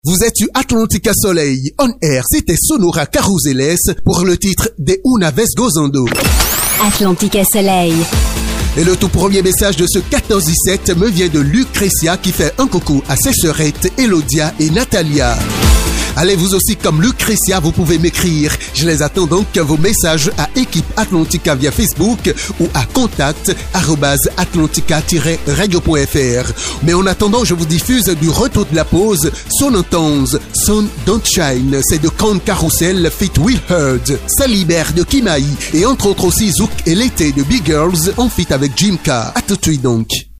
Vous êtes sur Atlantica Soleil. On air, c'était Sonora Carouzeles pour le titre de Una vez gozando. Atlantica Soleil. Et le tout premier message de ce 14-17 me vient de Lucretia qui fait un coucou à ses sœurettes Elodia et Natalia. Allez, vous aussi comme Lucretia, vous pouvez m'écrire. Je les attends donc vos messages à Équipe Atlantica via Facebook ou à contact@atlantica-radio.fr. Mais en attendant, je vous diffuse du retour de la pause Son Intense, Sun Don't Shine. C'est de Con Carousel feat Will Heard. Ça libère de Kimaï et entre autres aussi Zouk et l'été de Big Girls en feat avec Jim K. À tout de suite donc.